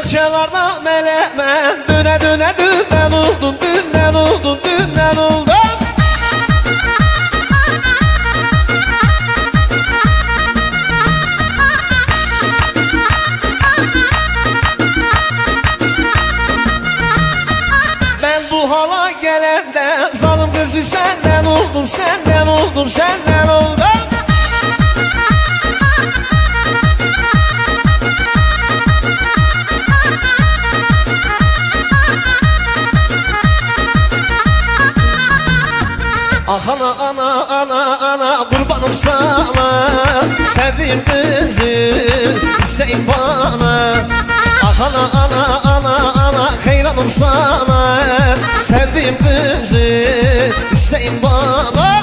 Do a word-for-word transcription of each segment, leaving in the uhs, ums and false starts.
Bahçelerde melemen, düne düne dünden oldum, dünden oldum, dünden oldum. Ben bu hala gelende zalim kızı senden oldum, senden oldum, senden oldum. Ah ana ana ana ana kurbanım sana, sevdiğim kızı isteyin bana. Ah ana ana ana ana hayranım sana, sevdiğim kızı isteyin bana.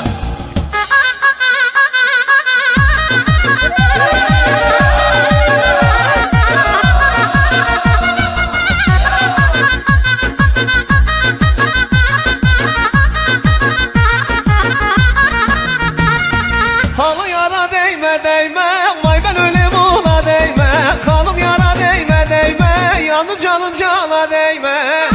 Halı yara değme değme, vay ben ölüm ona değme. Kanım yara değme değme, yandı canım cana değme.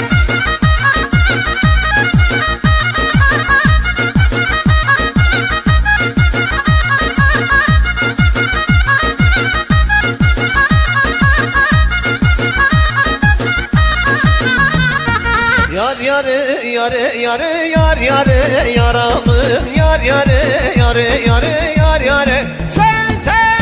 Yar yarı yarı yarı yar yarı yaramın, yar yarı yarı yarı yar yarı sen sen.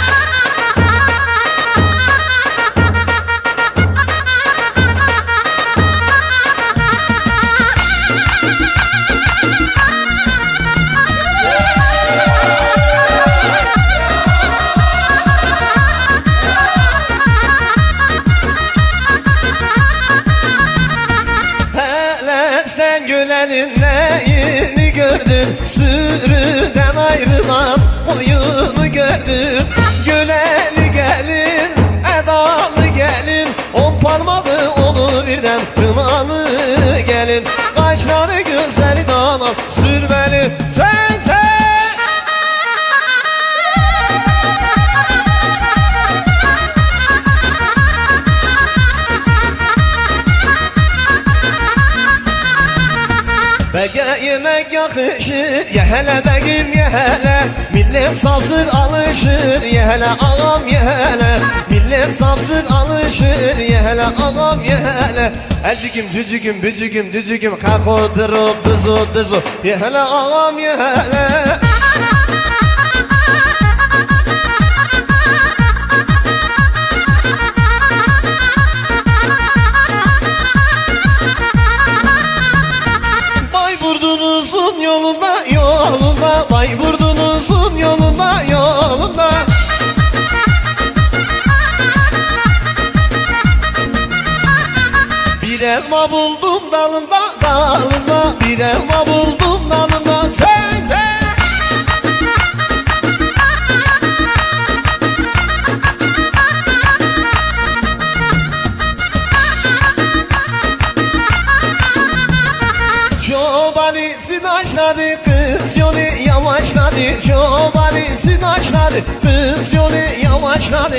Sen gülenin neyini gördün, sürüden ayrılan koyunu gördün. Güleli gelin, edalı gelin, on parmağı onu birden kınalı gelin. Kaşları gözleri dağlar, sürmeli sen sen. Bege yemek yakışır, ye hele begim ye hele. Millet savsır alışır, ye hele ağam ye hele. Millet savsır alışır, ye hele ağam ye hele. Elcigim cücügüm bücügüm dücügüm, kako dırıp dızu dızu, ye hele ağam ye hele. Bayburdunuzun yolunda yolunda, Bayburdunuzun yolunda yolunda. Bir elma buldum dalında dalında, bir elma buldum dalında sen sen. Çoban için açladı, kız yolu yavaşladı. Çoban için açladı, kız yolu yavaşladı.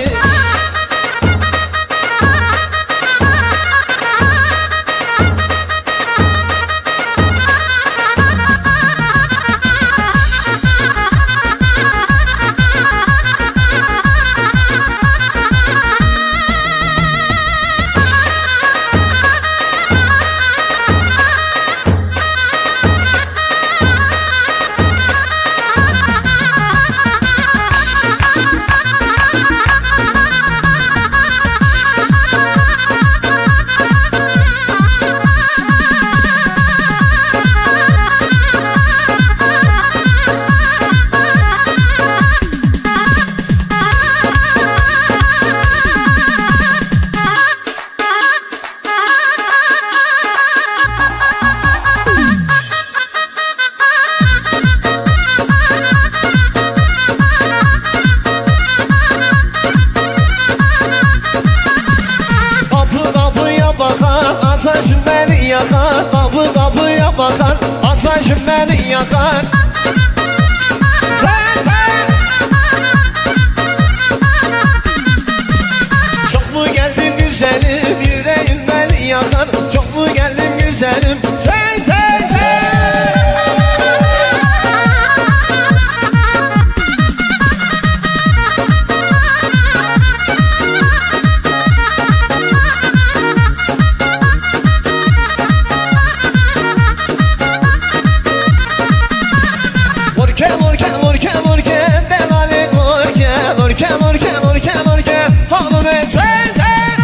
yakar, kapı kapıya bakar, ateşim beni yakar. Sen sen çok mu geldin güzel güzelim. Çek çek çek. Lorke lorke lorke lorke devali lorke lorke lorke lorke lorke hanım etsen sen.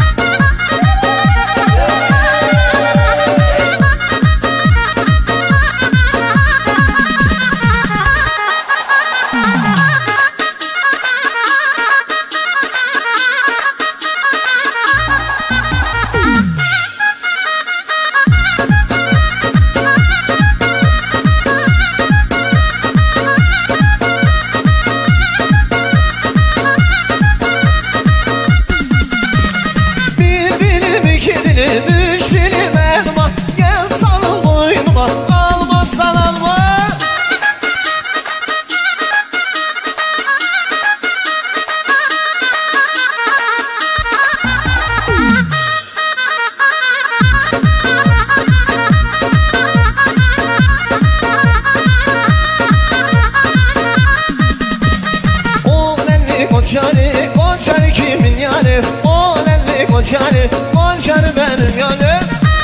Üç dilim elma, gel sarıl boynuma, almazsan alma. O nenli koçarı, koçarı kimin yani? O nenli koçarı, koçarı benim yani.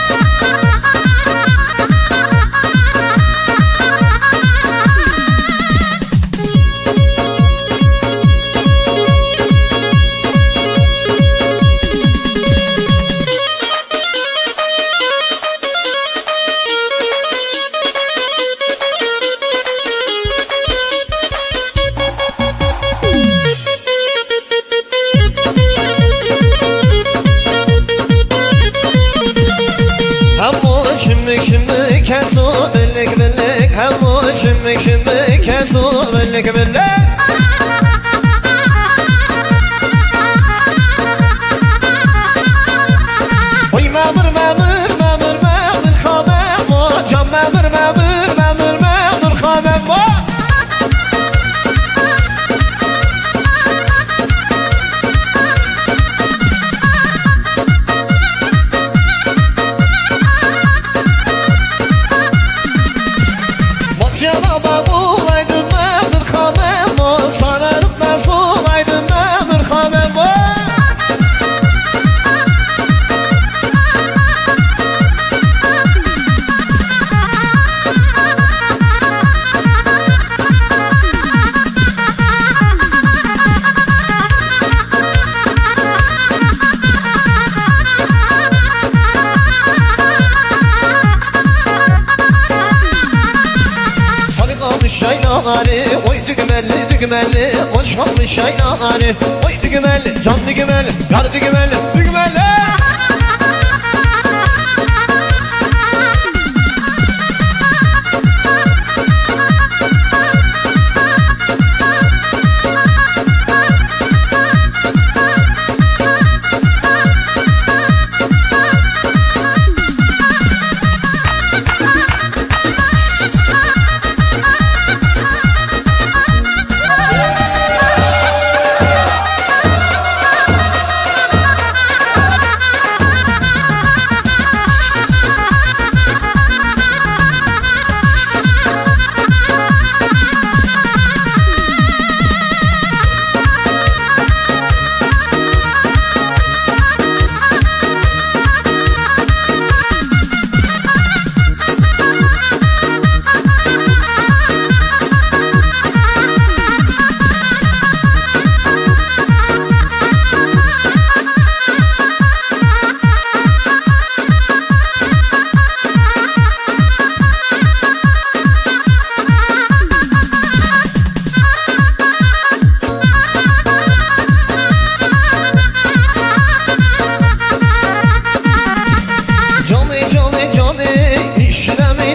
Şimdik şimdik kesu bellik bellik hem o şimdik şimdik kesu bellik bellik. Oy memur memur memur memur khamem o can memur memur memur memur khamem o. Cevaba bulaydım memur khamem o, sararıp nasıl olaydım memur khamem o. Şaynaları, oy düğmelli düğmelli, hoş olmuş şaynaları. Oy düğmelli, can düğmelli, yar düğmelli, düğmelli.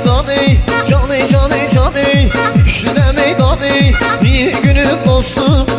İşine meydanı, iyi günün dostu